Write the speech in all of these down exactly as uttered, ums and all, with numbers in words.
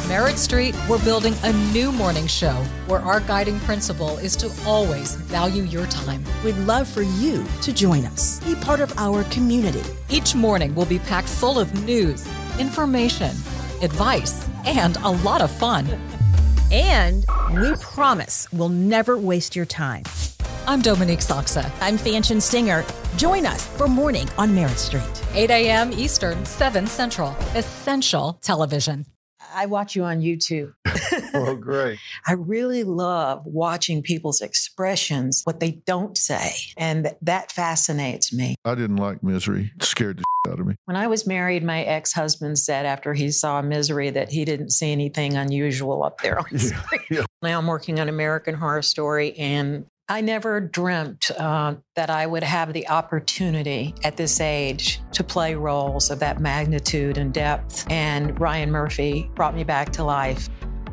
Merritt Street, we're building a new morning show where our guiding principle is to always value your time. We'd love for you to join us. Be part of our community. Each morning will be packed full of news, information, advice, and a lot of fun. And we promise we'll never waste your time. I'm Dominique Soxa. I'm Fanchon Singer. Join us for Morning on Merritt Street. eight a.m. Eastern, seven Central. Essential television. I watch you on YouTube. Oh, great. I really love watching people's expressions, what they don't say. And th- that fascinates me. I didn't like Misery. It scared the shit out of me. When I was married, my ex-husband said after he saw Misery that he didn't see anything unusual up there on Yeah, screen. yeah. Now I'm working on American Horror Story, and I never dreamt uh, that I would have the opportunity at this age to play roles of that magnitude and depth. And Ryan Murphy brought me back to life.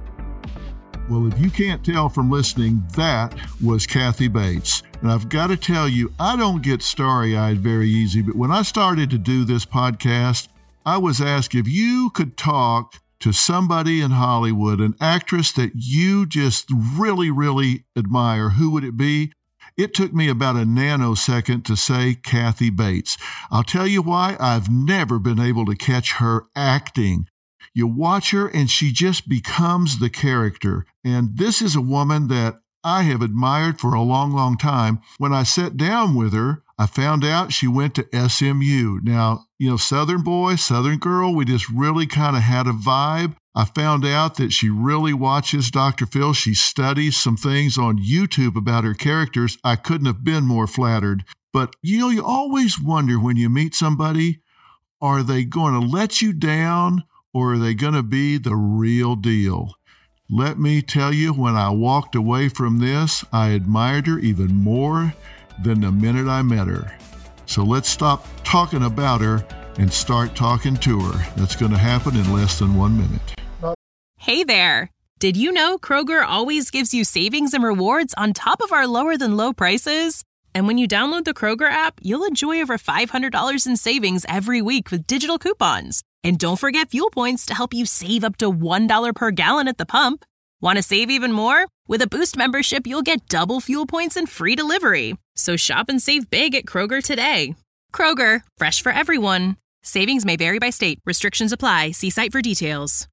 Well, if you can't tell from listening, that was Kathy Bates. And I've got to tell you, I don't get starry-eyed very easy, but when I started to do this podcast, I was asked if you could talk to somebody in Hollywood, an actress that you just really, really admire, who would it be? It took me about a nanosecond to say Kathy Bates. I'll tell you why. I've never been able to catch her acting. You watch her and she just becomes the character. And this is a woman that I have admired for a long, long time. When I sat down with her, I found out she went to S M U. Now, you know, Southern boy, Southern girl, we just really kind of had a vibe. I found out that she really watches Doctor Phil. She studies some things on YouTube about her characters. I couldn't have been more flattered. But, you know, you always wonder when you meet somebody, are they going to let you down or are they going to be the real deal? Let me tell you, when I walked away from this, I admired her even more than the minute I met her. So let's stop talking about her and start talking to her. That's going to happen in less than one minute. Hey there. Did you know Kroger always gives you savings and rewards on top of our lower than low prices? And when you download the Kroger app, you'll enjoy over five hundred dollars in savings every week with digital coupons. And don't forget fuel points to help you save up to one dollar per gallon at the pump. Want to save even more? With a Boost membership, you'll get double fuel points and free delivery. So shop and save big at Kroger today. Kroger, fresh for everyone. Savings may vary by state. Restrictions apply. See site for details.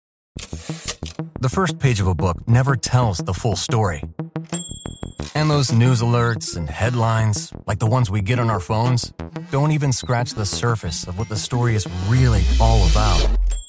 The first page of a book never tells the full story. And those news alerts and headlines, like the ones we get on our phones, don't even scratch the surface of what the story is really all about.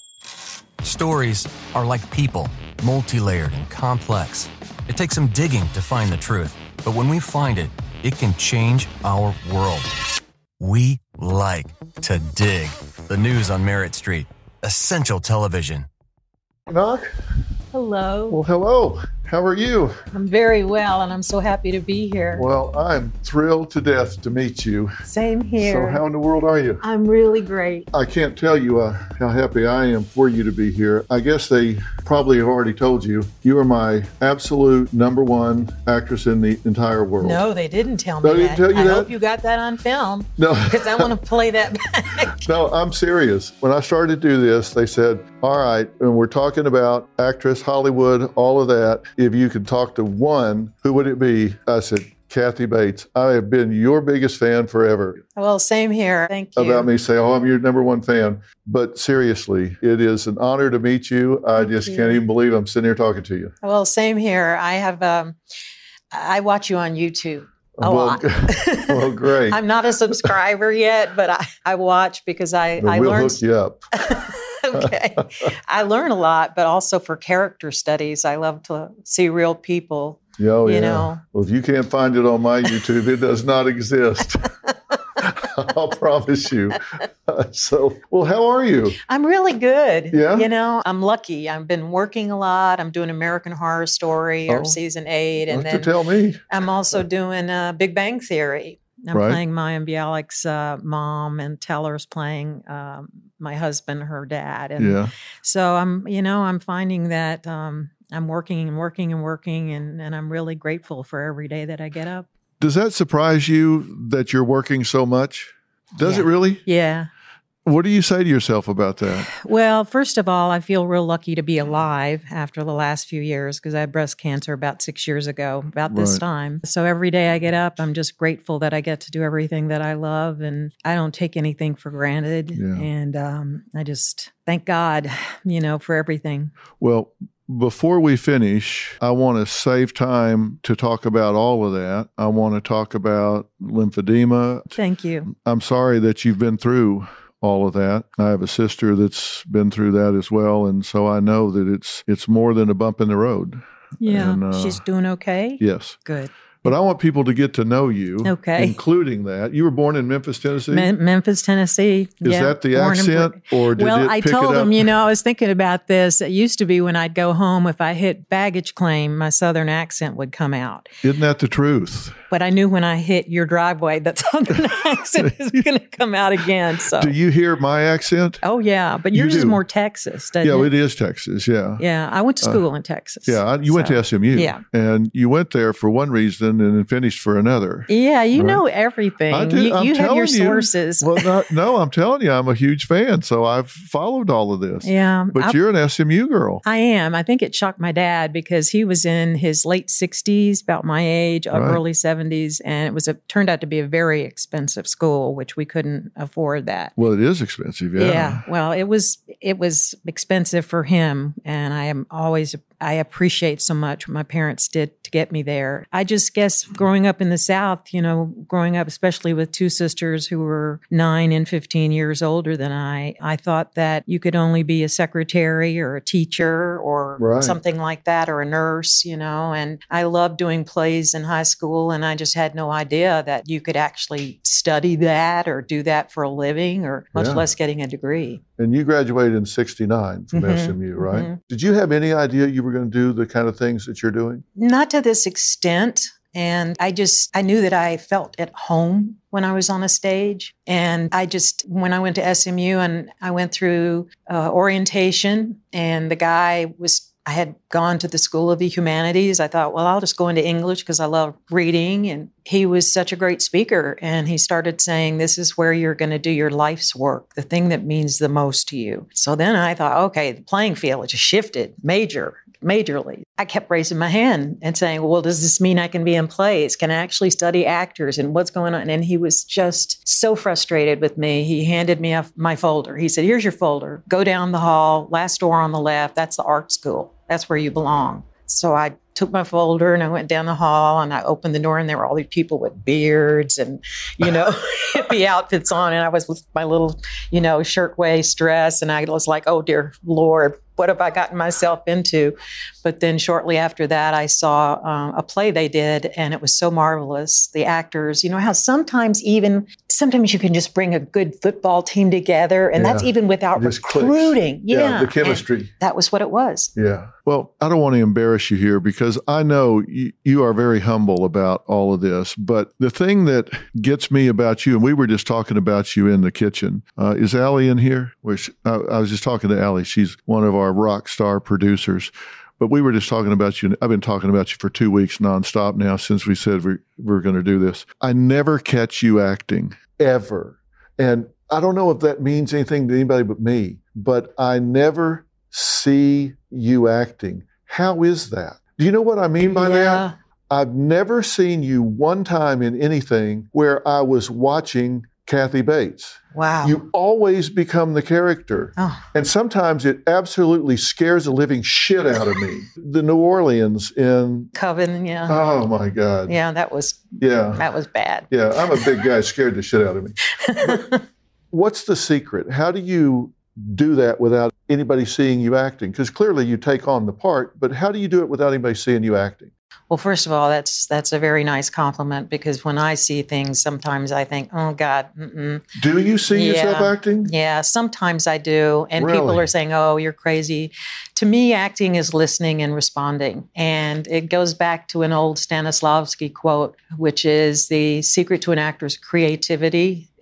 Stories are like people, multi-layered and complex. It takes some digging to find the truth, but when we find it, it can change our world. We like to dig. The news on Merritt Street. Essential television. Knock. Hello. Well, hello. How are you? I'm very well, and I'm so happy to be here. Well, I'm thrilled to death to meet you. Same here. So how in the world are you? I'm really great. I can't tell you uh, how happy I am for you to be here. I guess they probably have already told you, you are my absolute number one actress in the entire world. No, they didn't tell me They didn't that. tell you I that? hope you got that on film. No. Because I want to play that back. No, I'm serious. When I started to do this, they said, all right, and we're talking about actress, Hollywood, all of that. If you could talk to one, who would it be? I said, Kathy Bates. I have been your biggest fan forever. Well, same here. Thank you. About me say, oh, I'm your number one fan. But seriously, it is an honor to meet you. I Thank just you. can't even believe I'm sitting here talking to you. Well, same here. I have, um, I watch you on YouTube. A well, lot. well, great. I'm not a subscriber yet, but I, I watch because I, But I we'll learn. hook you up. Okay. I learn a lot, but also for character studies, I love to see real people. Oh, you yeah. know. Well, if you can't find it on my YouTube, it does not exist. I'll promise you. So, well, how are you? I'm really good. Yeah? You know, I'm lucky. I've been working a lot. I'm doing American Horror Story Oh. or season eight. And What to then tell me? I'm also doing uh, Big Bang Theory. I'm Right. playing Maya Bialik's uh, mom, and Teller's playing um, my husband, her dad. And Yeah. so I'm, you know, I'm finding that um, I'm working and working and working, and, and I'm really grateful for every day that I get up. Does that surprise you that you're working so much? Does Yeah. it really? Yeah. What do you say to yourself about that? Well, first of all, I feel real lucky to be alive after the last few years because I had breast cancer about six years ago, about this Right. time. So every day I get up, I'm just grateful that I get to do everything that I love, and I don't take anything for granted. Yeah. And um, I just thank God, you know, for everything. Well, before we finish, I want to save time to talk about all of that. I want to talk about lymphedema. Thank you. I'm sorry that you've been through all of that. I have a sister that's been through that as well, and so I know that it's it's more than a bump in the road. Yeah. And, uh, She's doing okay? Yes. Good. But I want people to get to know you, Okay. including that. You were born in Memphis, Tennessee? Mem- Memphis, Tennessee. Is Yeah, that the born and accent, bred. or did well, it I pick told it up? him, you know, I was thinking about this. It used to be when I'd go home, if I hit baggage claim, my Southern accent would come out. Isn't that the truth? But I knew when I hit your driveway, that Southern accent is going to come out again. So, Do you hear my accent? oh yeah, but You yours is do. more Texas, doesn't Yeah, it? it is Texas, yeah. Yeah, I went to school in Texas. Yeah, I- you went So, to S M U. Yeah. And you went there for one reason and then finished for another. Yeah, you Right. know everything. I do. You, I'm you have your telling you. sources. Well, no, no, I'm telling you, I'm a huge fan, so I've followed all of this. yeah, But I- you're an S M U girl. I am. I think it shocked my dad because he was in his late sixties, about my age, or Right. early seventies, and it was a turned out to be a very expensive school, which we couldn't afford that. Well, it is expensive, yeah. Well, it was it was expensive for him, and I am always I appreciate so much what my parents did to get me there. I just guess growing up in the South, you know, growing up especially with two sisters who were nine and fifteen years older than I, I thought that you could only be a secretary or a teacher or Right. something like that, or a nurse, you know. And I loved doing plays in high school, and I just had no idea that you could actually study that or do that for a living, or much Yeah. less getting a degree. And you graduated in sixty-nine from Mhm, S M U, right? mhm. Did you have any idea you were going to do the kind of things that you're doing? Not to this extent. And I just, I knew that I felt at home when I was on a stage. And I just, when I went to S M U and I went through uh, orientation, and the guy was, I had gone to the School of the Humanities. I thought, well, I'll just go into English because I love reading. And he was such a great speaker. And he started saying, this is where you're going to do your life's work, the thing that means the most to you. So then I thought, okay, the playing field just shifted major, majorly. I kept raising my hand and saying, well, does this mean I can be in plays? Can I actually study actors and what's going on? And he was just so frustrated with me. He handed me a, my folder. He said, here's your folder. Go down the hall, last door on the left. That's the art school. That's where you belong. So I took my folder and I went down the hall and I opened the door, and there were all these people with beards and, you know, hippie outfits on. And I was with my little, you know, shirtwaist dress. And I was like, oh, dear Lord, what have I gotten myself into? But then shortly after that, I saw um, a play they did, and it was so marvelous. The actors, you know, how sometimes even, sometimes you can just bring a good football team together, and that's Yeah. even without It just clicks. recruiting. Yeah, Yeah. the chemistry. And that was what it was. Yeah. Well, I don't want to embarrass you here because I know you, you are very humble about all of this. But the thing that gets me about you, and we were just talking about you in the kitchen, uh, is Allie in here? Which I, I was just talking to Allie. She's one of our rock star producers. But we were just talking about you. I've been talking about you for two weeks nonstop now since we said we, we're going to do this. I never catch you acting, ever. And I don't know if that means anything to anybody but me, but I never see you acting. How is that? Do you know what I mean by Yeah. that? I've never seen you one time in anything where I was watching Kathy Bates. Wow. You always become the character. Oh. And sometimes it absolutely scares the living shit out of me. The New Orleans in, Coven, yeah. oh my God. Yeah, that was Yeah. that was bad. Yeah, I'm a big guy, scared the shit out of me. But what's the secret? How do you do that without anybody seeing you acting? Because clearly you take on the part, but how do you do it without anybody seeing you acting? Well, first of all, that's that's a very nice compliment, because when I see things, sometimes I think, oh God, mm-mm. Do you see Yeah. yourself acting? Yeah, sometimes I do. And people Really? are saying, oh, you're crazy. To me, acting is listening and responding. And it goes back to an old Stanislavski quote, which is the secret to an actor's creativity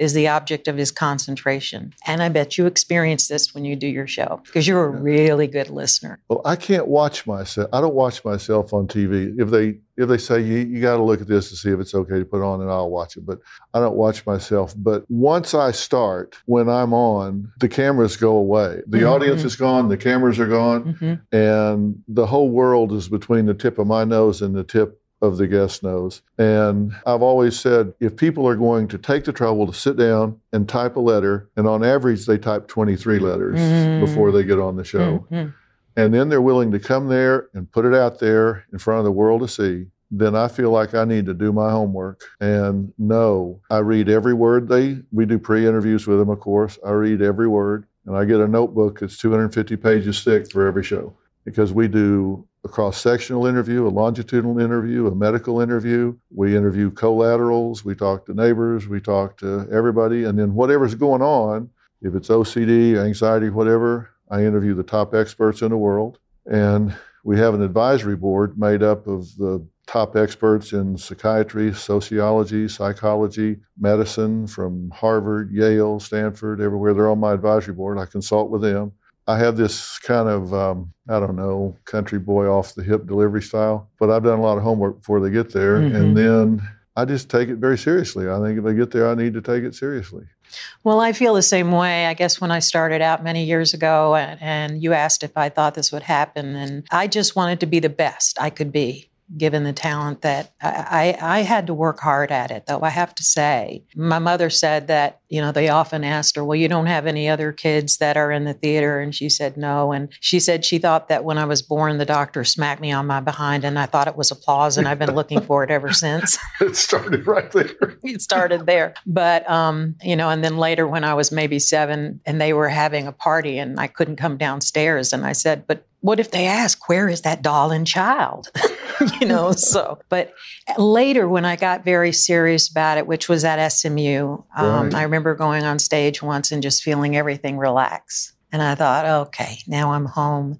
is the object of his concentration. And I bet you experience this when you do your show because you're a really good listener. Well, I can't watch myself. I don't watch myself on T V. If they if they say you, you got to look at this to see if it's okay to put on, and I'll watch it. But I don't watch myself. But once I start, when I'm on, the cameras go away. The mm-hmm. audience is gone. The cameras are gone, mm-hmm. and the whole world is between the tip of my nose and the tip of the guest nose. And I've always said, if people are going to take the trouble to sit down and type a letter, and on average they type twenty-three letters mm-hmm. before they get on the show, mm-hmm. and then they're willing to come there and put it out there in front of the world to see, then I feel like I need to do my homework and know I read every word they, we do pre-interviews with them, of course. I read every word, and I get a notebook that's two hundred fifty pages thick for every show, because we do a cross-sectional interview, a longitudinal interview, a medical interview. We interview collaterals. We talk to neighbors. We talk to everybody. And then whatever's going on, if it's O C D, anxiety, whatever, I interview the top experts in the world. And we have an advisory board made up of the top experts in psychiatry, sociology, psychology, medicine from Harvard, Yale, Stanford, everywhere. They're on my advisory board. I consult with them. I have this kind of, um, I don't know, country boy off the hip delivery style, but I've done a lot of homework before they get there. Mm-hmm. And then I just take it very seriously. I think if they get there, I need to take it seriously. Well, I feel the same way. I guess when I started out many years ago and, and you asked if I thought this would happen, and I just wanted to be the best I could be, given the talent that I, I, I had to work hard at it, though I have to say. My mother said that, you know, they often asked her, well, you don't have any other kids that are in the theater? And she said no. And she said she thought that when I was born, the doctor smacked me on my behind, and I thought it was applause, and I've been looking for it ever since. It started right there. It started there. But, um, you know, and then later when I was maybe seven and they were having a party and I couldn't come downstairs, and I said, but what if they ask, where is that doll and child? you know, so, but later when I got very serious about it, which was at S M U, um, right. I remember going on stage once and just feeling everything relax. And I thought, okay, now I'm home.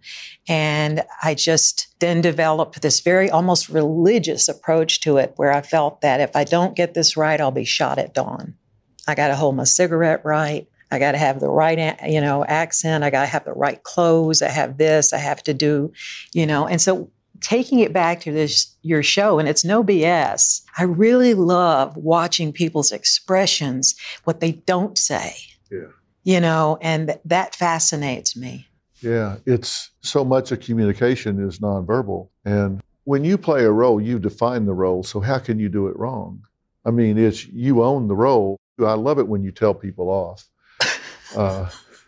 And I just then developed this very almost religious approach to it, where I felt that if I don't get this right, I'll be shot at dawn. I got to hold my cigarette right. I got to have the right, you know, accent. I got to have the right clothes. I have this. I have to do, you know. And so taking it back to this, your show, and it's no B S, I really love watching people's expressions, what they don't say. Yeah. You know, and that fascinates me. Yeah, it's so much of communication is nonverbal. And when you play a role, you define the role. So how can you do it wrong? I mean, it's you own the role. I love it when you tell people off. Uh,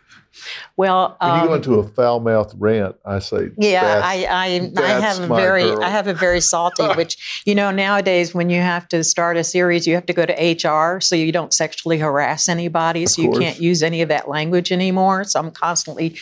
well, when you um, go into a foul-mouthed rant, I say, yeah, I, I, I have a very, girl. I have a very salty, which, you know, nowadays when you have to start a series, you have to go to H R so you don't sexually harass anybody. So you can't use any of that language anymore. So I'm constantly,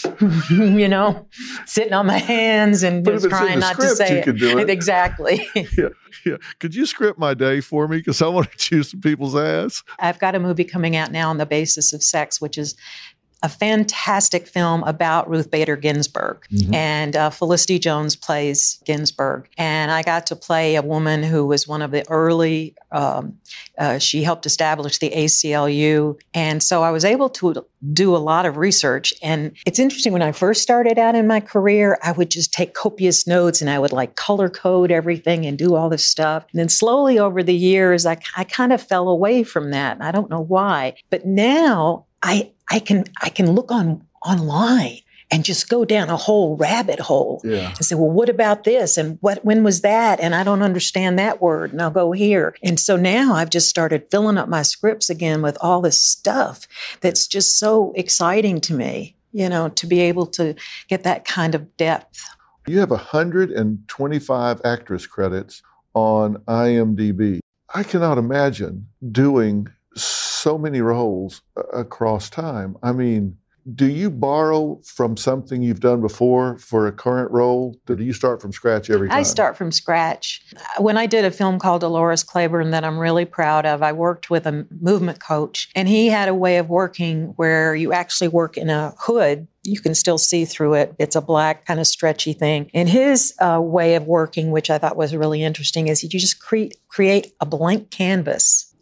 you know, sitting on my hands and just trying not to say it. it. Exactly. yeah. Yeah. Could you script my day for me? Because I want to chew some people's ass. I've got a movie coming out now on the basis of sex, which is a fantastic film about Ruth Bader Ginsburg. Mm-hmm. And uh, Felicity Jones plays Ginsburg. And I got to play a woman who was one of the early, um, uh, she helped establish the A C L U. And so I was able to do a lot of research. And it's interesting, when I first started out in my career, I would just take copious notes and I would like color code everything and do all this stuff. And then slowly over the years, I, I kind of fell away from that. I don't know why. But now I I can I can look on online and just go down a whole rabbit hole yeah. and say, well, what about this? And what when was that? And I don't understand that word. And I'll go here. And so now I've just started filling up my scripts again with all this stuff that's just so exciting to me, you know, to be able to get that kind of depth. You have one hundred twenty-five actress credits on I M D B. I cannot imagine doing so many roles across time. I mean, do you borrow from something you've done before for a current role? Or do you start from scratch every time? I start from scratch. When I did a film called Dolores Claiborne that I'm really proud of, I worked with a movement coach, and he had a way of working where you actually work in a hood. You can still see through it. It's a black kind of stretchy thing. And his uh, way of working, which I thought was really interesting, is you just create create a blank canvas.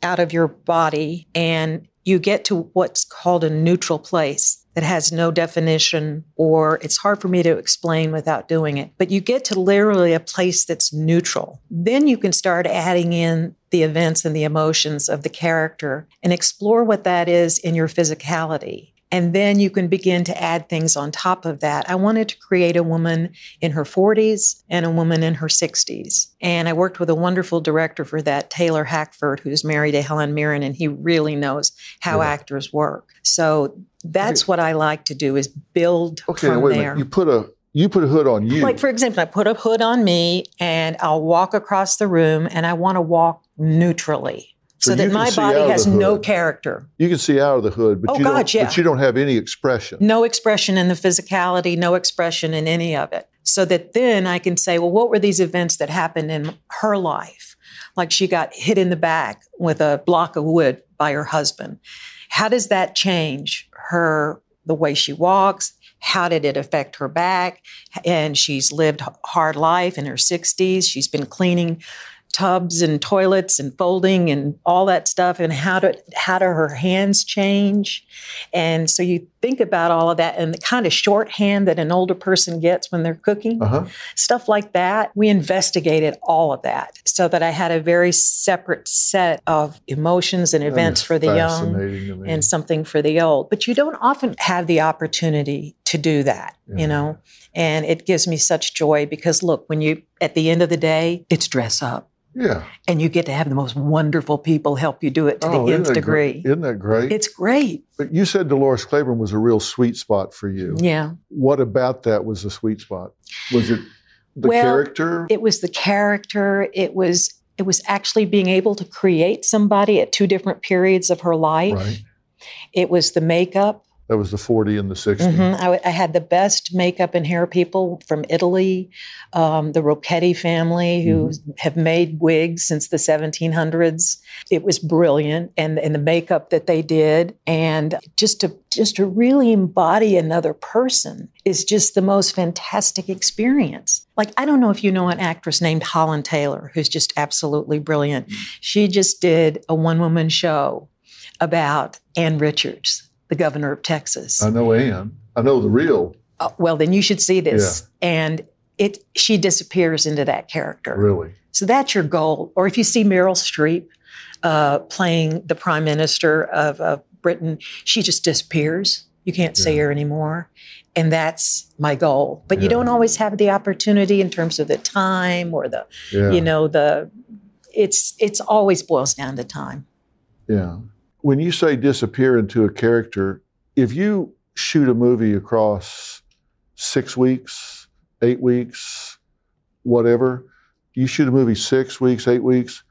out of your body and you get to what's called a neutral place that has no definition, or it's hard for me to explain without doing it. But you get to literally a place that's neutral. Then you can start adding in the events and the emotions of the character and explore what that is in your physicality. And then you can begin to add things on top of that. I wanted to create a woman in her forties and a woman in her sixties. And I worked with a wonderful director for that, Taylor Hackford, who's married to Helen Mirren, and he really knows how yeah. actors work. So that's okay. what I like to do, is build okay, from wait there. A minute. You put a you put a hood on you. Like, for example, I put a hood on me and I'll walk across the room and I want to walk neutrally. So, so that my body has no character. You can see out of the hood, but, oh, you, God, don't, yeah. but you don't have any expression. No expression in the physicality, no expression in any of it. So that then I can say, well, what were these events that happened in her life? Like she got hit in the back with a block of wood by her husband. How does that change her, the way she walks? How did it affect her back? And she's lived a hard life in her sixties. She's been cleaning tubs and toilets and folding and all that stuff, and how do how do her hands change? And so you think about all of that and the kind of shorthand that an older person gets when they're cooking, uh-huh. stuff like that. We investigated all of that so that I had a very separate set of emotions and events for the young and something for the old. But you don't often have the opportunity to do that, yeah. you know, and it gives me such joy because look, when you, at the end of the day, it's dress up. Yeah. And you get to have the most wonderful people help you do it to oh, the nth degree. Great? Isn't that great? It's great. But you said Dolores Claiborne was a real sweet spot for you. Yeah. What about that was a sweet spot? Was it the well, character? It was the character. It was it was actually being able to create somebody at two different periods of her life. Right. It was the makeup. That was the forty and the sixty. Mm-hmm. I, I had the best makeup and hair people from Italy, um, the Rocchetti family, who mm-hmm. have made wigs since the seventeen hundreds. It was brilliant, and, and the makeup that they did, and just to just to really embody another person is just the most fantastic experience. Like, I don't know if you know an actress named Holland Taylor, who's just absolutely brilliant. Mm-hmm. She just did a one-woman show about Ann Richards, the governor of Texas. I know Ann. I know the real. Uh, well, then you should see this. Yeah. And it she disappears into that character. Really? So that's your goal. Or if you see Meryl Streep uh, playing the prime minister of, of Britain, she just disappears. You can't yeah. see her anymore. And that's my goal. But yeah. you don't always have the opportunity in terms of the time or the, yeah. you know, the, it's it's always boils down to time. Yeah. When you say disappear into a character, if you shoot a movie across six weeks, eight weeks, whatever, you shoot a movie six weeks, eight weeks,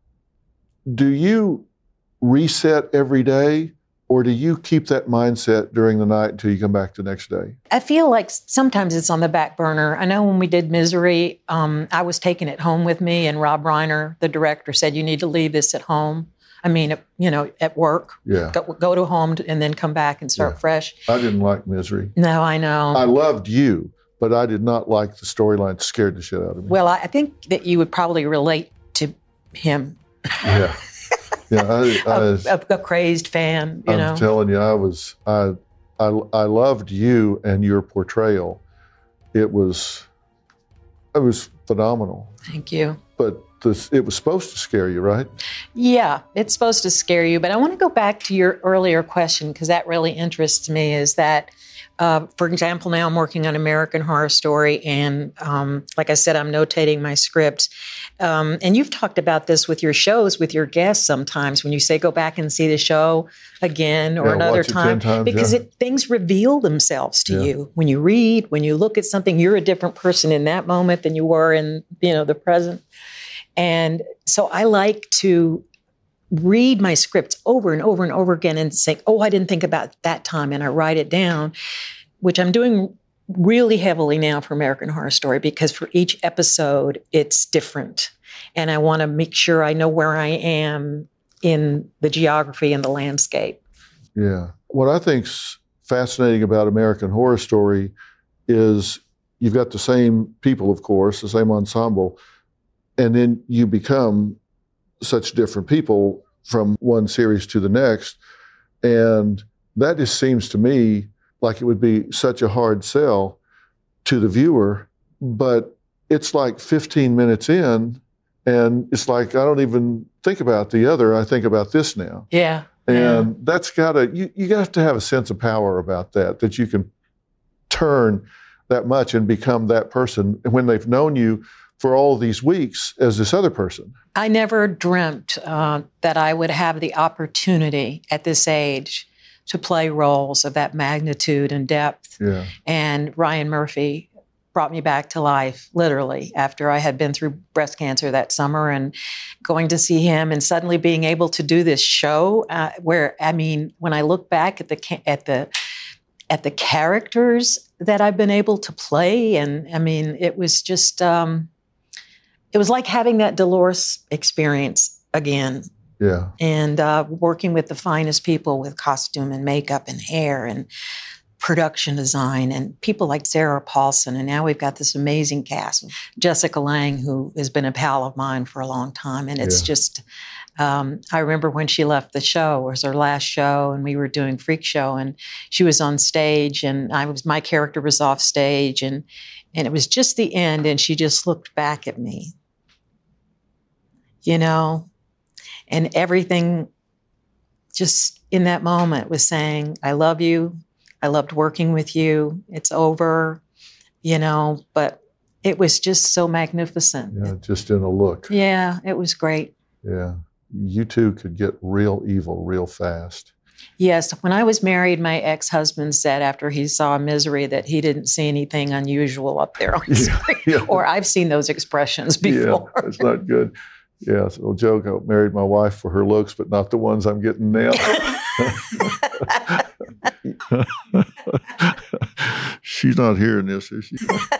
do you reset every day, or do you keep that mindset during the night until you come back the next day? I feel like sometimes it's on the back burner. I know when we did Misery, um, I was taking it home with me, and Rob Reiner, the director, said, you need to leave this at home. I mean, you know, at work, yeah. go, go to home to, and then come back and start yeah. fresh. I didn't like Misery. No, I know. I loved you, but I did not like the storyline. It scared the shit out of me. Well, I think that you would probably relate to him. Yeah. Yeah, I, I, a, a, a crazed fan, you I'm know. I'm telling you, I was, I, I, I loved you and your portrayal. It was, it was phenomenal. Thank you. But this, it was supposed to scare you, right? Yeah, it's supposed to scare you. But I want to go back to your earlier question, because that really interests me, is that, uh, for example, now I'm working on American Horror Story, and um, like I said, I'm notating my script. Um, and you've talked about this with your shows, with your guests sometimes, when you say go back and see the show again or yeah, another time, times, because yeah. it, things reveal themselves to yeah. you. When you read, when you look at something, you're a different person in that moment than you were in, you know, the present. And so I like to read my scripts over and over and over again and say, oh, I didn't think about that time. And I write it down, which I'm doing really heavily now for American Horror Story, because for each episode, it's different. And I want to make sure I know where I am in the geography and the landscape. Yeah. What I think's fascinating about American Horror Story is you've got the same people, of course, the same ensemble, and then you become such different people from one series to the next. And that just seems to me like it would be such a hard sell to the viewer. But it's like fifteen minutes in, and it's like, I don't even think about the other. I think about this now. Yeah. And yeah. that's gotta, you, you have to have a sense of power about that, that you can turn that much and become that person when they've known you for all these weeks as this other person. I never dreamt uh, that I would have the opportunity at this age to play roles of that magnitude and depth. Yeah. And Ryan Murphy brought me back to life, literally, after I had been through breast cancer that summer, and going to see him and suddenly being able to do this show uh, where, I mean, when I look back at the at the at the characters that I've been able to play, and I mean, it was just, um, it was like having that Dolores experience again. Yeah. And uh, working with the finest people with costume and makeup and hair and production design, and people like Sarah Paulson. And now we've got this amazing cast. Jessica Lange, who has been a pal of mine for a long time. And it's yeah. just, um, I remember when she left the show, it was her last show, and we were doing Freak Show, and she was on stage, and I was, my character was off stage, and, and it was just the end, and she just looked back at me, you know, and everything just in that moment was saying, I love you. I loved working with you. It's over, you know, but it was just so magnificent. Yeah, just in a look. Yeah, it was great. Yeah. You two could get real evil real fast. Yes. When I was married, my ex-husband said after he saw Misery that he didn't see anything unusual up there on screen. Yeah, yeah. Or I've seen those expressions before. Yeah, it's not good. Yeah, so joke, I married my wife for her looks, but not the ones I'm getting now. She's not hearing this, is she?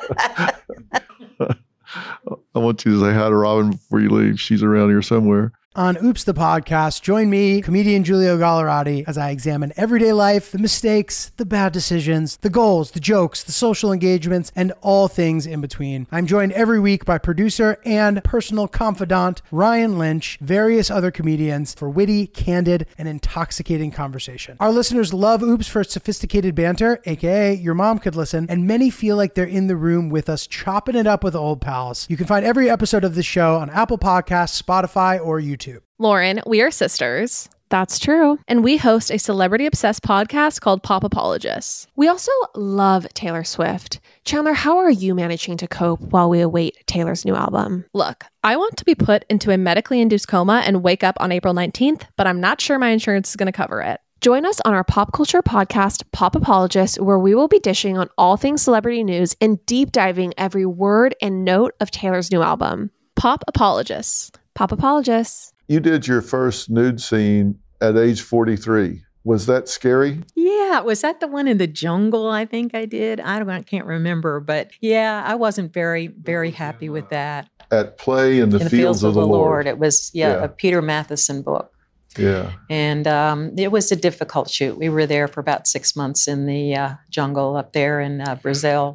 I want you to say hi to Robin before you leave. She's around here somewhere. On Oops, the podcast, join me, comedian Giulio Gallerati, as I examine everyday life, the mistakes, the bad decisions, the goals, the jokes, the social engagements, and all things in between. I'm joined every week by producer and personal confidant Ryan Lynch, various other comedians, for witty, candid, and intoxicating conversation. Our listeners love Oops for its sophisticated banter, aka your mom could listen, and many feel like they're in the room with us chopping it up with old pals. You can find every episode of the show on Apple Podcasts, Spotify, or YouTube. Lauren, we are sisters. That's true. And we host a celebrity-obsessed podcast called Pop Apologists. We also love Taylor Swift. Chandler, how are you managing to cope while we await Taylor's new album? Look, I want to be put into a medically induced coma and wake up on April nineteenth, but I'm not sure my insurance is going to cover it. Join us on our pop culture podcast, Pop Apologists, where we will be dishing on all things celebrity news and deep diving every word and note of Taylor's new album. Pop Apologists. Pop Apologists. You did your first nude scene at age forty-three. Was that scary? Yeah. Was that the one in the jungle I think I did? I don't, I can't remember. But yeah, I wasn't very, very happy with that. At Play in the, in the Fields, Fields of, of the Lord. Lord. It was, yeah, yeah, a Peter Matheson book. Yeah. And um, it was a difficult shoot. We were there for about six months in the uh, jungle up there in uh, Brazil.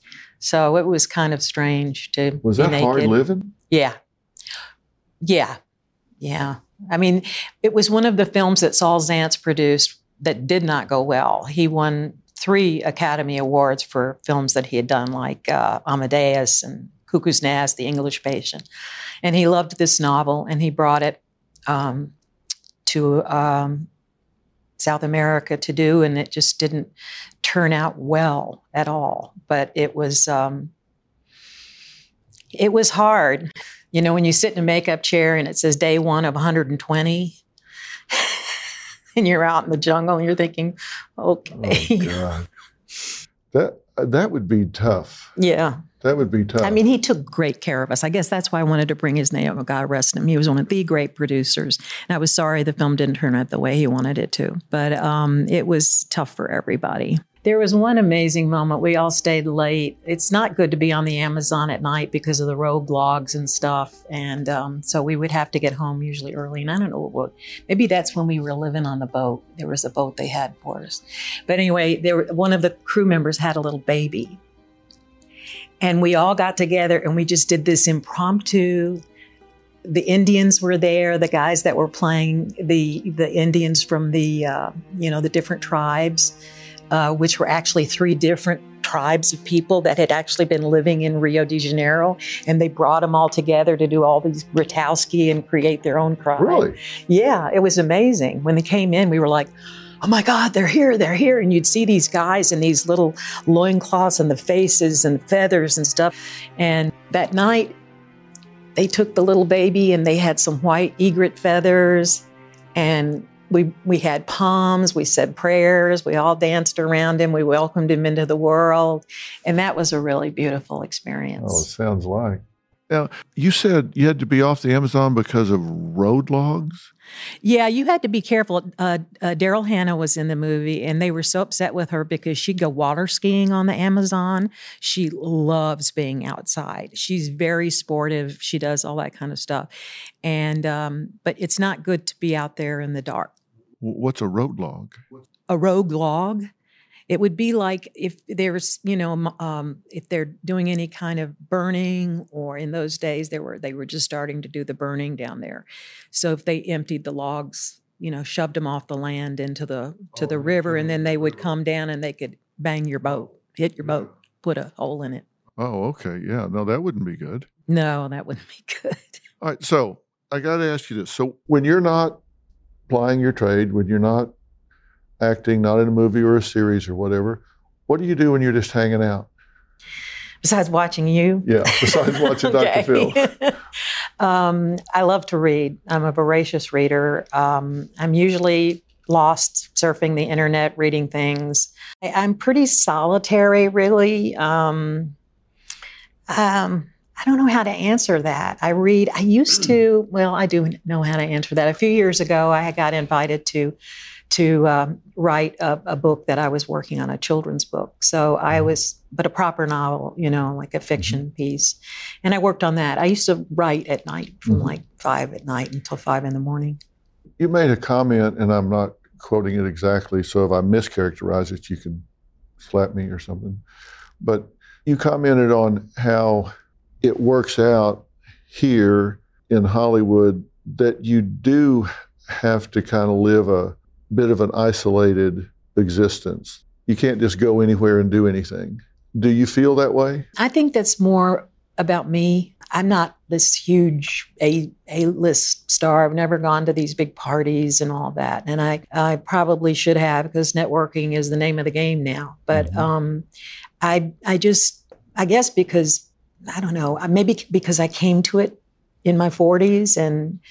So it was kind of strange to Was be that naked. hard living? Yeah. Yeah. Yeah. I mean, it was one of the films that Saul Zaentz produced that did not go well. He won three Academy Awards for films that he had done, like uh, Amadeus and Cuckoo's Nest, The English Patient. And he loved this novel, and he brought it um, to um, South America to do, and it just didn't turn out well at all. But it was um, it was hard. You know, when you sit in a makeup chair and it says day one of one hundred twenty, and you're out in the jungle and you're thinking, okay. Oh, God. That, that would be tough. Yeah. That would be tough. I mean, he took great care of us. I guess that's why I wanted to bring his name. God rest him. He was one of the great producers. And I was sorry the film didn't turn out the way he wanted it to. But um, it was tough for everybody. There was one amazing moment. We all stayed late. It's not good to be on the Amazon at night because of the road logs and stuff. And um, so we would have to get home usually early. And I don't know what, maybe that's when we were living on the boat. There was a boat they had for us. But anyway, there were, one of the crew members had a little baby. And we all got together and we just did this impromptu the Indians were there, the guys that were playing the the Indians from the, uh, you know, the different tribes, uh, which were actually three different tribes of people that had actually been living in Rio de Janeiro. And they brought them all together to do all these Grotowski and create their own tribe. Really? Yeah, it was amazing. When they came in, we were like, oh my God, they're here, they're here. And you'd see these guys in these little loincloths and the faces and feathers and stuff. And that night, they took the little baby and they had some white egret feathers, and we we had palms, we said prayers, we all danced around him, we welcomed him into the world. And that was a really beautiful experience. Oh, it sounds like. Now, you said you had to be off the Amazon because of road logs? Yeah, you had to be careful. Uh, uh, Daryl Hannah was in the movie, and they were so upset with her because she'd go water skiing on the Amazon. She loves being outside. She's very sportive. She does all that kind of stuff. And um, but it's not good to be out there in the dark. What's a road log? A rogue log? It would be like if there's, you know, um, if they're doing any kind of burning, or in those days they were they were just starting to do the burning down there. So if they emptied the logs, you know, shoved them off the land into the to the river, and then they would come down and they could bang your boat, hit your boat, put a hole in it. Oh, okay. Yeah. No, that wouldn't be good. No, that wouldn't be good. All right. So I got to ask you this. So when you're not plying your trade, when you're not acting, not in a movie or a series or whatever, what do you do when you're just hanging out? Besides watching you? Yeah, besides watching Doctor Phil. um, I love to read. I'm a voracious reader. Um, I'm usually lost surfing the internet, reading things. I, I'm pretty solitary, really. Um, um, I don't know how to answer that. I read, I used to, well, I do know how to answer that. A few years ago, I got invited to to um, write a, a book that I was working on, a children's book. So I was, but a proper novel, you know, like a fiction mm-hmm. piece. And I worked on that. I used to write at night from mm-hmm. like five at night until five in the morning. You made a comment, and I'm not quoting it exactly, so if I mischaracterize it, you can slap me or something. But you commented on how it works out here in Hollywood that you do have to kind of live a bit of an isolated existence. You can't just go anywhere and do anything. Do you feel that way? I think that's more about me. I'm not this huge A, A-list star. I've never gone to these big parties and all that. And I, I probably should have, because networking is the name of the game now. But mm-hmm. um, I, I just, I guess because, I don't know, maybe because I came to it in my forties, and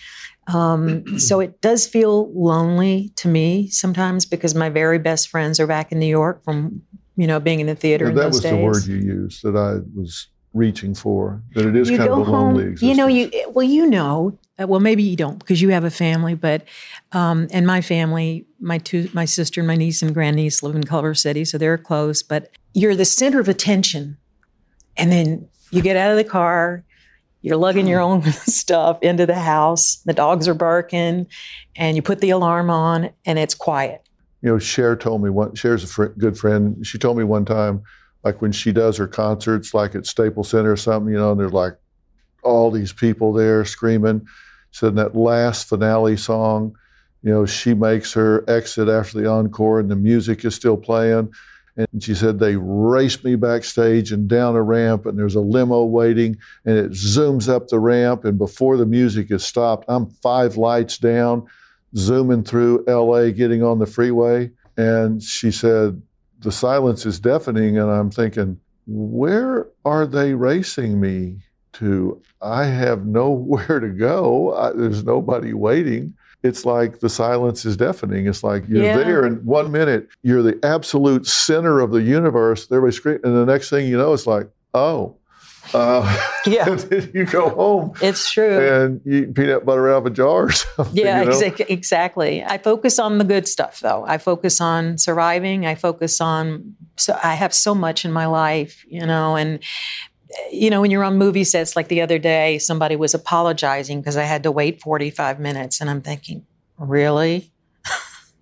Um, so it does feel lonely to me sometimes, because my very best friends are back in New York from, you know, being in the theater yeah, in that those was days. the word you used that I was reaching for, that it is you kind go of a home, lonely existence. You know, you, well, you know, uh, well, maybe you don't because you have a family, but, um, and my family, my two, my sister and my niece and grandniece live in Culver City, so they're close, but you're the center of attention. And then you get out of the car, you're lugging your own stuff into the house, the dogs are barking, and you put the alarm on, and it's quiet. You know, Cher told me one, Cher's a fr- good friend. She told me one time, like when she does her concerts, like at Staples Center or something, you know, and there's like all these people there screaming. She said in that last finale song, you know, she makes her exit after the encore and the music is still playing. And she said, they race me backstage and down a ramp, and there's a limo waiting, and it zooms up the ramp, and before the music is stopped, I'm five lights down, zooming through L A, getting on the freeway. And she said, the silence is deafening, and I'm thinking, where are they racing me to? I have nowhere to go. I, there's nobody waiting. It's like the silence is deafening. It's like you're yeah. there, and one minute you're the absolute center of the universe. Everybody's screaming, and the next thing you know, it's like, oh, uh, yeah. And then you go home. It's true. And you eat peanut butter out of a jar or something. Yeah, you know? exa- exactly. I focus on the good stuff, though. I focus on surviving. I focus on. So I have so much in my life, you know, and. You know, when you're on movie sets, like the other day, somebody was apologizing because I had to wait forty-five minutes. And I'm thinking, really?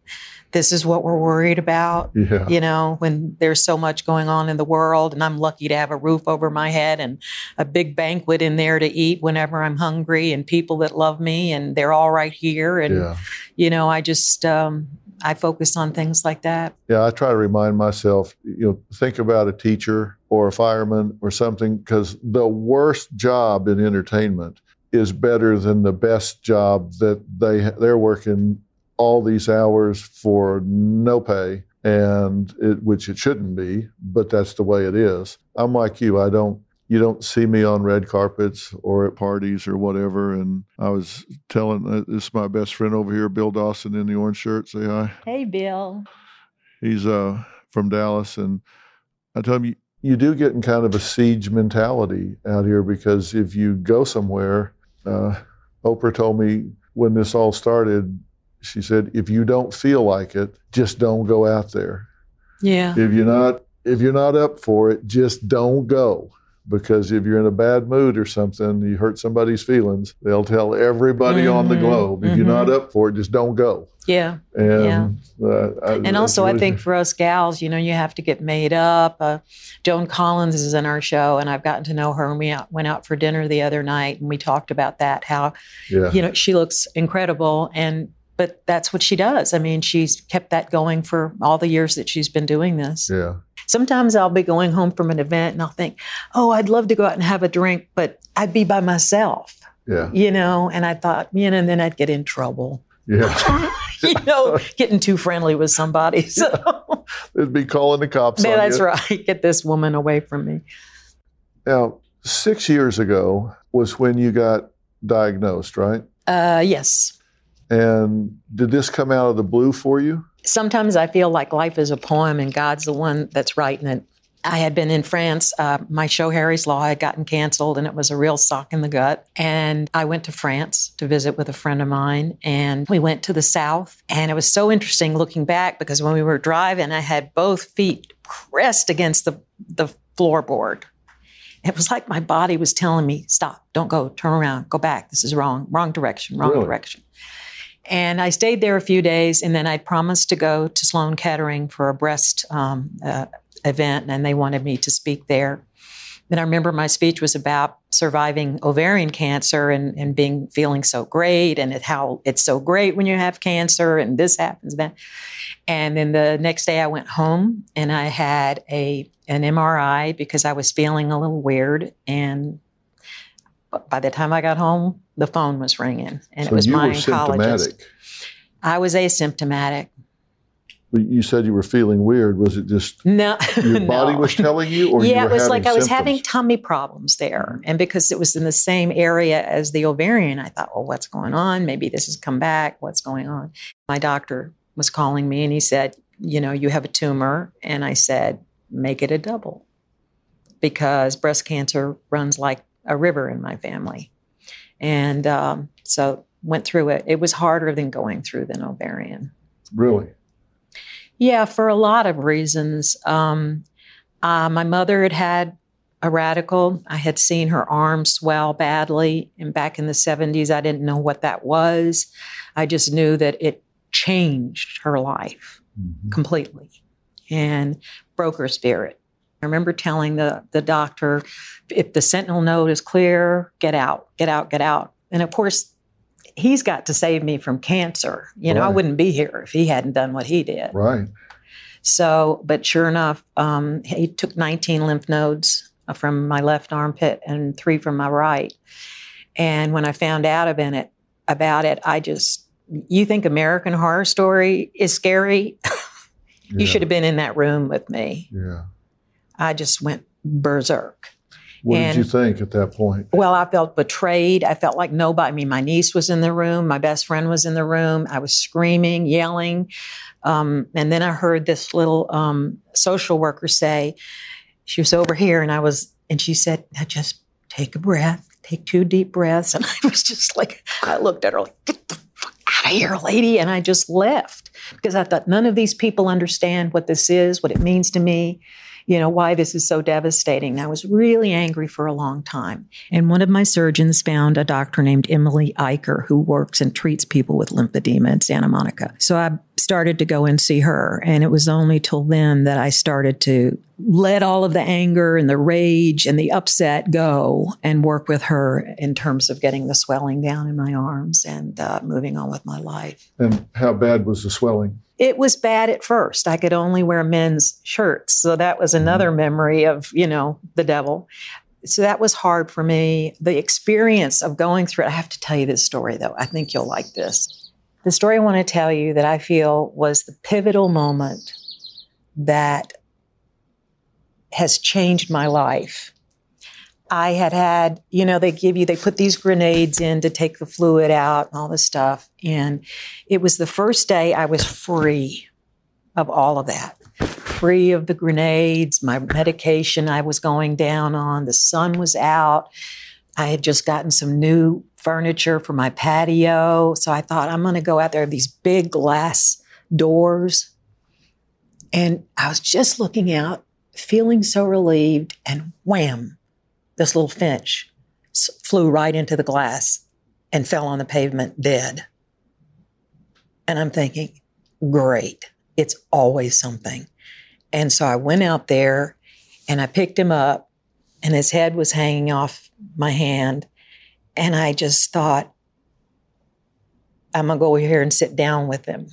this is what we're worried about. Yeah. You know, when there's so much going on in the world, and I'm lucky to have a roof over my head and a big banquet in there to eat whenever I'm hungry, and people that love me, and they're all right here. And, Yeah. you know, I just, um, I focus on things like that. Yeah, I try to remind myself, you know, think about a teacher or a fireman or something, because the worst job in entertainment is better than the best job that they, they're working all these hours for no pay, and it, which it shouldn't be, but that's the way it is. I'm like you. I don't, you don't see me on red carpets or at parties or whatever. And I was telling, uh, this is my best friend over here, Bill Dawson in the orange shirt. Say hi. Hey, Bill. He's uh, from Dallas. And I tell him, you, you do get in kind of a siege mentality out here, because if you go somewhere, uh, Oprah told me when this all started, she said, if you don't feel like it, just don't go out there. Yeah. If you're not, if you're not up for it, just don't go. Because if you're in a bad mood or something, you hurt somebody's feelings, they'll tell everybody mm-hmm. on the globe. If mm-hmm. you're not up for it, just don't go. Yeah. And, yeah. Uh, I, and also, really, I think for us gals, you know, you have to get made up. Uh, Joan Collins is in our show, and I've gotten to know her. And we out, went out for dinner the other night, and we talked about that, how, yeah. you know, she looks incredible. And but that's what she does. I mean, she's kept that going for all the years that she's been doing this. Yeah. Sometimes I'll be going home from an event and I'll think, oh, I'd love to go out and have a drink, but I'd be by myself. Yeah. You know, and I thought, you know, and then I'd get in trouble. Yeah. you know, getting too friendly with somebody. So they'd be calling the cops yeah, on that's you. right. Get this woman away from me. Now, six years ago was when you got diagnosed, right? Uh, yes. And did this come out of the blue for you? Sometimes I feel like life is a poem and God's the one that's writing it. I had been in France. Uh, my show, Harry's Law, had gotten canceled, and it was a real sock in the gut. And I went to France to visit with a friend of mine, and we went to the south. And it was so interesting looking back, because when we were driving, I had both feet pressed against the, the floorboard. It was like my body was telling me, stop, don't go, turn around, go back. This is wrong, wrong direction, wrong Really? direction. And I stayed there a few days, and then I promised to go to Sloan Kettering for a breast um, uh, event, and they wanted me to speak there. Then I remember my speech was about surviving ovarian cancer and, and being feeling so great, and it, how it's so great when you have cancer, and this happens, that. And then the next day I went home, and I had a an M R I because I was feeling a little weird. And by the time I got home, the phone was ringing, and so it was you my were oncologist. Symptomatic. I was asymptomatic. You said you were feeling weird. Was it just no, your no. body was telling you, or yeah, you were it was having like I was symptoms? having tummy problems there, and because it was in the same area as the ovarian, I thought, well, what's going on? Maybe this has come back. What's going on? My doctor was calling me, and he said, you know, you have a tumor, and I said, make it a double, because breast cancer runs like a river in my family, and um, so went through it. It was harder than going through than ovarian. Really? Yeah, for a lot of reasons. Um, uh, my mother had had a radical. I had seen her arm swell badly. And back in the seventies, I didn't know what that was. I just knew that it changed her life mm-hmm. completely and broke her spirit. I remember telling the, the doctor, if the sentinel node is clear, get out, get out, get out. And of course, he's got to save me from cancer. You know, right. I wouldn't be here if he hadn't done what he did. Right. So, but sure enough, um, he took nineteen lymph nodes from my left armpit and three from my right. And when I found out about it, about it, I just, you think American Horror Story is scary? You Yeah. should have been in that room with me. Yeah. I just went berserk. What and, did you think at that point? Well, I felt betrayed. I felt like nobody, I mean, my niece was in the room. My best friend was in the room. I was screaming, yelling. Um, and then I heard this little um, social worker say, she was over here, and I was, and she said, now just take a breath, take two deep breaths. And I was just like, I looked at her like, get the fuck out of here, lady. And I just left because I thought none of these people understand what this is, what it means to me. you know, why this is so devastating. And I was really angry for a long time. And one of my surgeons found a doctor named Emily Eicher who works and treats people with lymphedema in Santa Monica. So I started to go and see her. And it was only till then that I started to let all of the anger and the rage and the upset go and work with her in terms of getting the swelling down in my arms and uh, moving on with my life. And how bad was the swelling? It was bad at first. I could only wear men's shirts. So that was another memory of, you know, the devil. So that was hard for me. The experience of going through it, I have to tell you this story, though. I think you'll like this. The story I want to tell you that I feel was the pivotal moment that has changed my life. I had had, you know, they give you, they put these grenades in to take the fluid out and all this stuff. And it was the first day I was free of all of that, free of the grenades, my medication I was going down on, the sun was out. I had just gotten some new furniture for my patio. So I thought, I'm going to go out there, these big glass doors. And I was just looking out, feeling so relieved, and wham, this little finch flew right into the glass and fell on the pavement dead. And I'm thinking, great, it's always something. And so I went out there and I picked him up and his head was hanging off my hand. And I just thought, I'm going to go over here and sit down with him.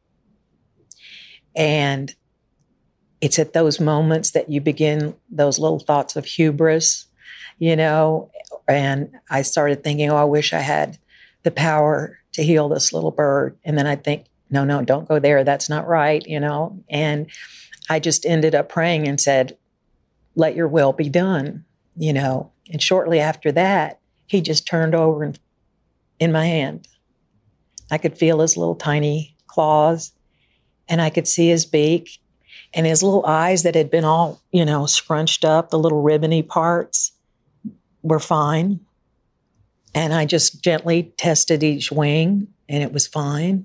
And it's at those moments that you begin those little thoughts of hubris, you know, and I started thinking, oh, I wish I had the power to heal this little bird. And then I think, no, no, don't go there. That's not right, you know. And I just ended up praying and said, let your will be done, you know. And shortly after that, he just turned over in, in my hand. I could feel his little tiny claws and I could see his beak and his little eyes that had been all, you know, scrunched up, the little ribbony parts were fine. And I just gently tested each wing and it was fine.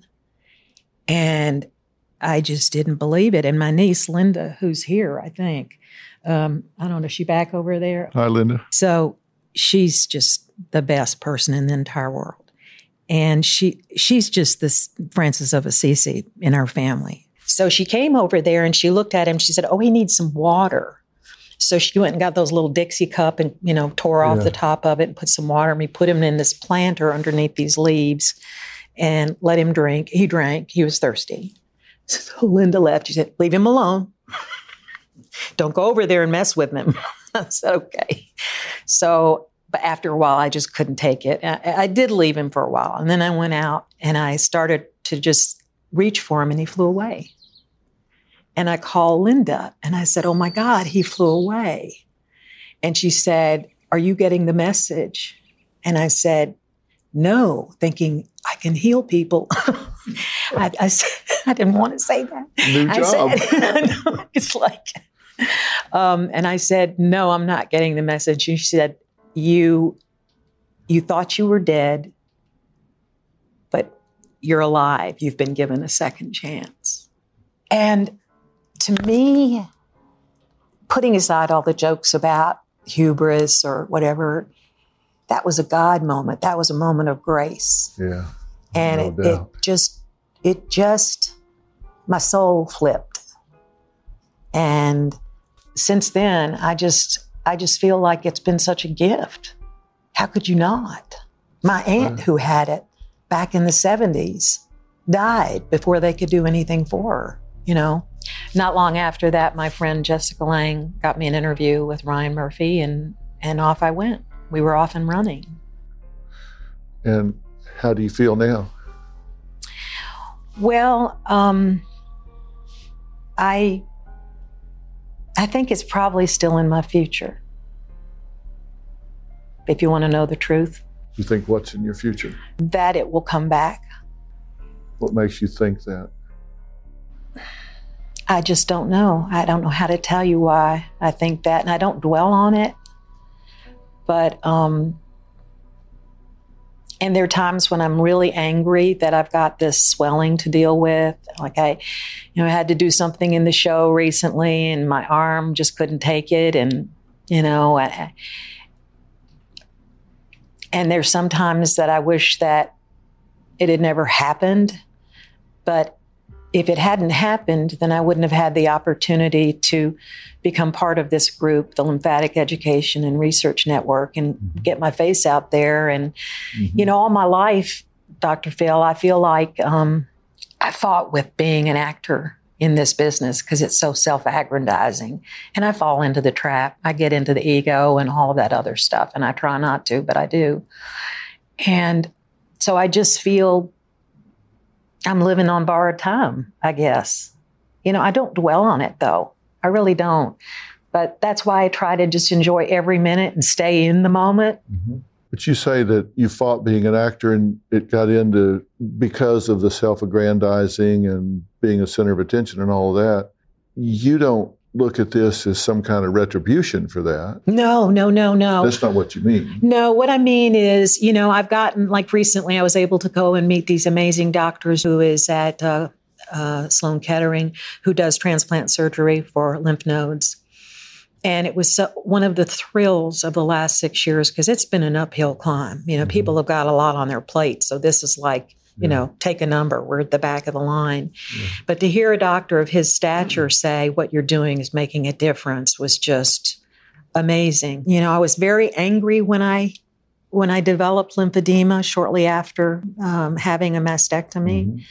And I just didn't believe it. And my niece, Linda, who's here, I think, um, I don't know, is she back over there? Hi, Linda. So she's just the best person in the entire world. And she she's just this Francis of Assisi in our family. So she came over there and she looked at him. She said, oh, he needs some water. So she went and got those little Dixie cup and, you know, tore off yeah. the top of it and put some water in. We put him in this planter underneath these leaves and let him drink. He drank. He was thirsty. So Linda left. She said, leave him alone. Don't go over there and mess with him. I said, okay. So, but after a while, I just couldn't take it. I, I did leave him for a while. And then I went out and I started to just reach for him and he flew away. And I called Linda and I said, oh my God, he flew away. And she said, are you getting the message? And I said, no, thinking I can heal people. I, I, I didn't want to say that. New I job. Said, it's like, um, and I said, no, I'm not getting the message. And she said, you, you thought you were dead, but you're alive. You've been given a second chance. And to me, putting aside all the jokes about hubris or whatever, that was a God moment. That was a moment of grace. Yeah. And No it, it doubt. just, it just, my soul flipped. And since then, I just, I just feel like it's been such a gift. How could you not? My aunt who had it back in the seventies died before they could do anything for her, you know? Not long after that, my friend Jessica Lang got me an interview with Ryan Murphy and, and off I went. We were off and running. And how do you feel now? Well, um, I, I think it's probably still in my future. If you want to know the truth. You think what's in your future? That it will come back. What makes you think that? I just don't know. I don't know how to tell you why I think that, and I don't dwell on it. But, um, And there are times when I'm really angry that I've got this swelling to deal with. Like I, you know, I had to do something in the show recently and my arm just couldn't take it. And, you know, I, and there's sometimes that I wish that it had never happened. But if it hadn't happened, then I wouldn't have had the opportunity to become part of this group, the Lymphatic Education and Research Network, and mm-hmm. get my face out there. And, mm-hmm. you know, all my life, Doctor Phil, I feel like um, I fought with being an actor in this business because it's so self-aggrandizing. And I fall into the trap. I get into the ego and all of that other stuff. And I try not to, but I do. And so I just feel I'm living on borrowed time, I guess. You know, I don't dwell on it, though. I really don't. But that's why I try to just enjoy every minute and stay in the moment. Mm-hmm. But you say that you fought being an actor and it got into because of the self-aggrandizing and being a center of attention and all of that. You don't look at this as some kind of retribution for that. No, no, no, no. That's not what you mean. No, what I mean is, you know, I've gotten, like recently I was able to go and meet these amazing doctors who is at uh, uh, Sloan Kettering, who does transplant surgery for lymph nodes. And it was so, one of the thrills of the last six years, because it's been an uphill climb. You know, mm-hmm. people have got a lot on their plate. So this is like, you yeah. know, take a number. We're at the back of the line. Yeah. But to hear a doctor of his stature say what you're doing is making a difference was just amazing. You know, I was very angry when I when I developed lymphedema shortly after um, having a mastectomy. Mm-hmm.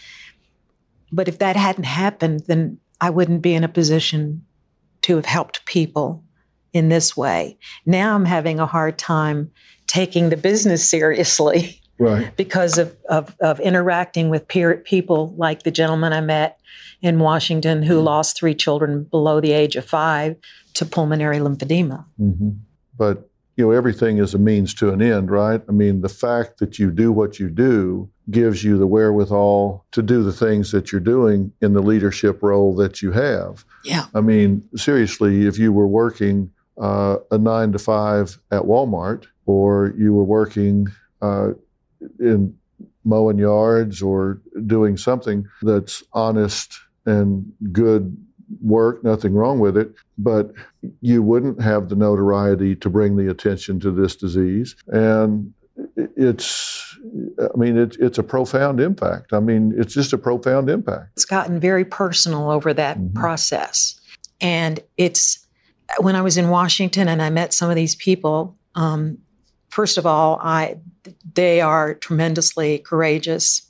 But if that hadn't happened, then I wouldn't be in a position to have helped people in this way. Now I'm having a hard time taking the business seriously. Right. Because of, of, of interacting with peer, people like the gentleman I met in Washington who mm-hmm. lost three children below the age of five to pulmonary lymphedema. Mm-hmm. But, you know, everything is a means to an end, right? I mean, the fact that you do what you do gives you the wherewithal to do the things that you're doing in the leadership role that you have. Yeah. I mean, seriously, if you were working uh, a nine to five at Walmart, or you were working uh, in mowing yards or doing something that's honest and good work, nothing wrong with it, but you wouldn't have the notoriety to bring the attention to this disease. And it's, I mean, it's, it's a profound impact. I mean, it's just a profound impact. It's gotten very personal over that mm-hmm. process. And it's, when I was in Washington and I met some of these people, um, first of all, I they are tremendously courageous.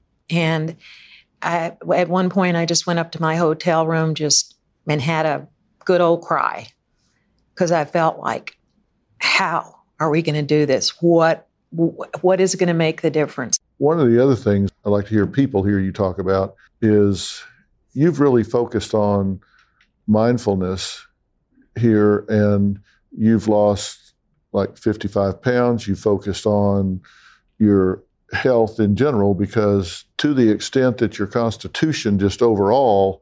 And I, at one point, I just went up to my hotel room just and had a good old cry because I felt like, how are we going to do this? What What is going to make the difference? One of the other things I like to hear people hear you talk about is you've really focused on mindfulness here, and you've lost like fifty-five pounds. You focused on your health in general because to the extent that your constitution just overall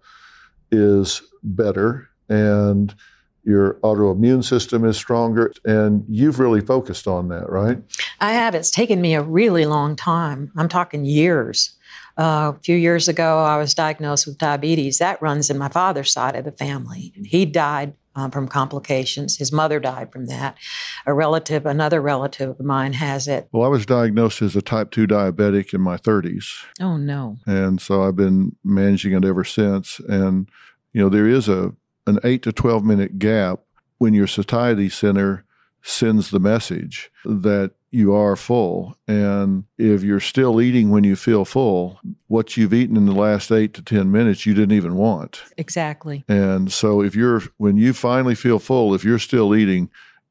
is better and your autoimmune system is stronger, and you've really focused on that, right? I have. It's taken me a really long time. I'm talking years. Uh, a few years ago, I was diagnosed with diabetes. That runs in my father's side of the family. He died Um, from complications. His mother died from that. A relative, another relative of mine has it. Well, I was diagnosed as a type two diabetic in my thirties. Oh, no. And so I've been managing it ever since. And, you know, there is a an eight to twelve minute gap when your satiety center sends the message that you are full. And if you're still eating when you feel full, what you've eaten in the last eight to ten minutes, you didn't even want. Exactly. And so if you're, when you finally feel full, if you're still eating,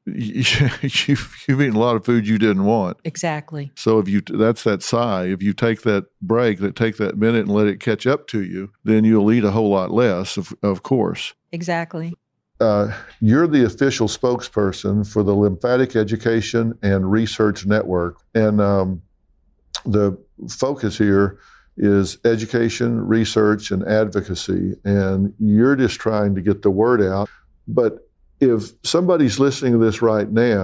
you've, you've eaten a lot of food you didn't want. Exactly. So if you, that's that sigh. If you take that break, that take that minute and let it catch up to you, then you'll eat a whole lot less, of, of course. Exactly. Uh, you're the official spokesperson for the Lymphatic Education and Research Network. And um, the focus here is education, research, and advocacy. And you're just trying to get the word out. But if somebody's listening to this right now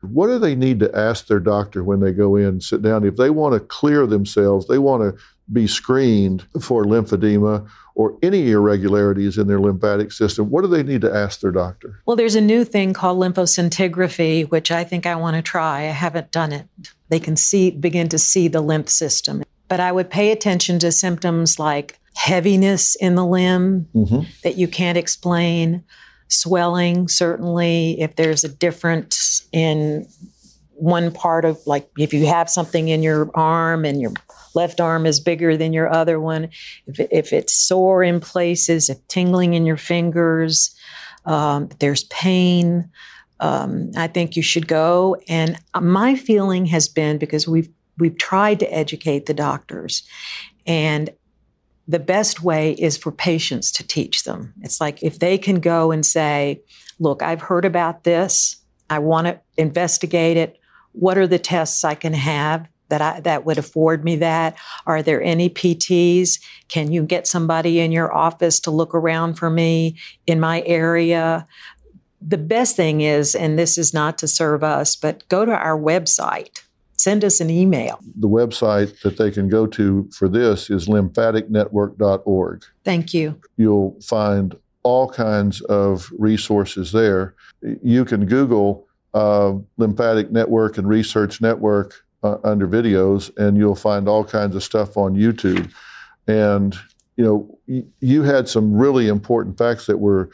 What do they need to ask their doctor when they go in, sit down? If they want to clear themselves, they want to be screened for lymphedema or any irregularities in their lymphatic system, what do they need to ask their doctor? Well, there's a new thing called lymphoscintigraphy, which I think I want to try. I haven't done it. They can see, begin to see the lymph system. But I would pay attention to symptoms like heaviness in the limb mm-hmm. that you can't explain, swelling, certainly, if there's a difference in one part of, like if you have something in your arm and your left arm is bigger than your other one, if, if it's sore in places, if tingling in your fingers, um, if there's pain, um, I think you should go. And my feeling has been, because we've we've tried to educate the doctors, and the best way is for patients to teach them. It's like if they can go and say, look, I've heard about this. I want to investigate it. What are the tests I can have that I, that would afford me that? Are there any P Ts? Can you get somebody in your office to look around for me in my area? The best thing is, and this is not to serve us, but go to our website. Send us an email. The website that they can go to for this is lymphatic network dot org. Thank you. You'll find all kinds of resources there. You can Google uh, Lymphatic Network and Research Network uh, under videos, and you'll find all kinds of stuff on YouTube. And, you know, y- you had some really important facts that were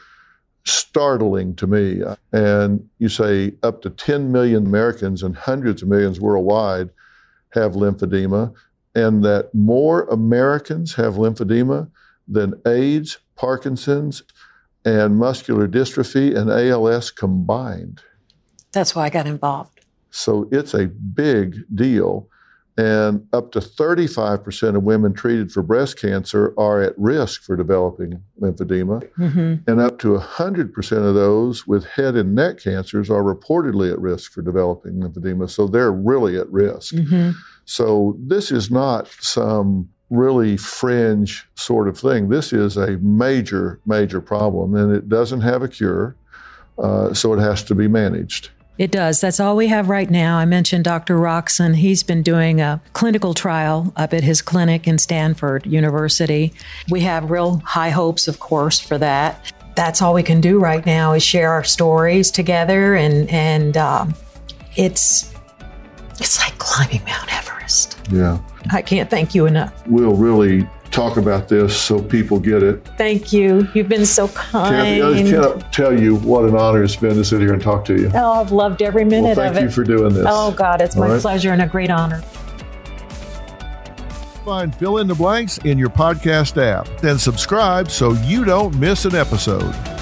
startling to me. And you say up to ten million Americans and hundreds of millions worldwide have lymphedema, and that more Americans have lymphedema than AIDS, Parkinson's, and muscular dystrophy and A L S combined. That's why I got involved. So it's a big deal. And up to thirty-five percent of women treated for breast cancer are at risk for developing lymphedema. Mm-hmm. And up to one hundred percent of those with head and neck cancers are reportedly at risk for developing lymphedema. So they're really at risk. Mm-hmm. So this is not some really fringe sort of thing. This is a major, major problem, and it doesn't have a cure, uh, so it has to be managed. It does. That's all we have right now. I mentioned Doctor Roxon. He's been doing a clinical trial up at his clinic in Stanford University. We have real high hopes, of course, for that. That's all we can do right now is share our stories together, and and um, it's it's like climbing Mount Everest. Yeah. I can't thank you enough. We'll really talk about this so people get it. Thank you. You've been so kind. Kathy, I just cannot tell you what an honor it's been to sit here and talk to you. Oh, I've loved every minute well, of it. Thank you for doing this. Oh, God, it's All my right? pleasure and a great honor. Find Fill in the Blanks in your podcast app. Then subscribe so you don't miss an episode.